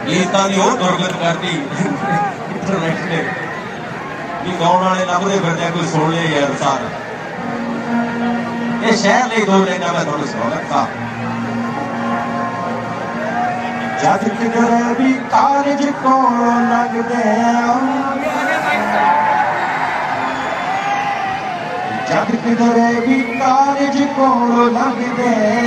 गीतां दी होर दुर्गत करती इंटरनेट ने कि गाउण वाले लभदे फिरदे कोई सुन ले यार सार ये शहर नहीं दो लेना मैं थोड़ा सुना जद किधरे भी कारज को लगदे जद किधरे भी कारज को लगदे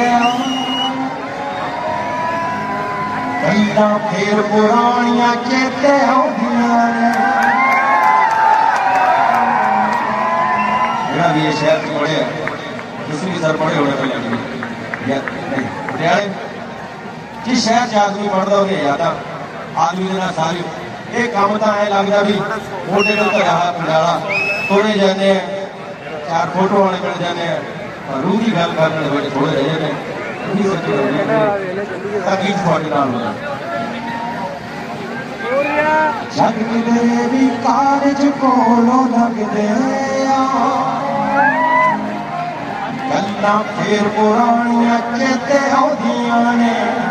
गल्लां फिर पुरानियां चेते आउंदियां ने जेड़ा भी ये शहर च पढ़े तुसीं भी सर पढ़े होने पहले या नहीं पटियाले जिस शहर च आदमी पढ़ता उन्हें यादा आदमी के सारी ये काम तो ऐ लगता भी मोटे तो घरा पंडाला थोड़े जाने चार फोटो वाले मिल जाने रूह की गल करने बड़े थोड़े रहे ने जग किधरे भी कारज कोलों लगदे गल्लां फिर पुरानियां चेते आउंदियां ने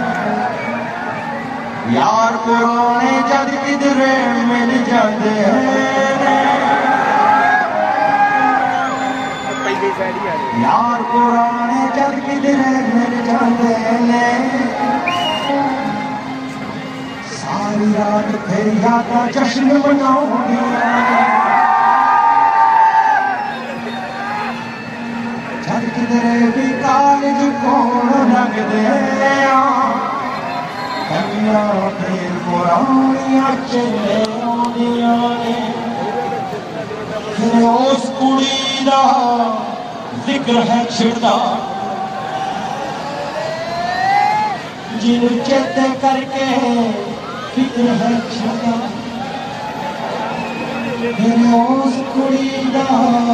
यार पुराने जद किधरे मिल जाते यार पुराने जद किधरे मिल जाते सारी रात फिर यादा जश्न मनाऊंगियां जद किधरे भी कारज कोलों लगदे गल्लां फिर पुरानियां चले आउंदियां ने फिर उस कुड़ी दा जिक्र है छिड़दा जिन्हू चेते करके फिक्र है छिड़दा फिर उस कुड़ी दा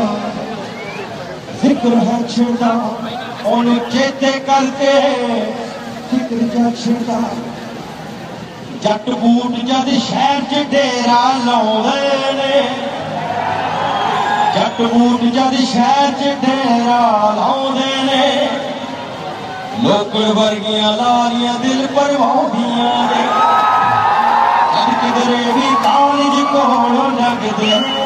जिक्र है छिड़दा ओनू चेते करके फिक्र जा छिड़दा जट बूट जद शहर च डेरा लाउंदे ने जट बूट जद शहर च डेरा लाउंदे ने लोकड़ वर्गियां लारियां दिल परवाउंदियां ने जद किधरे भी कालज कोलों लगदे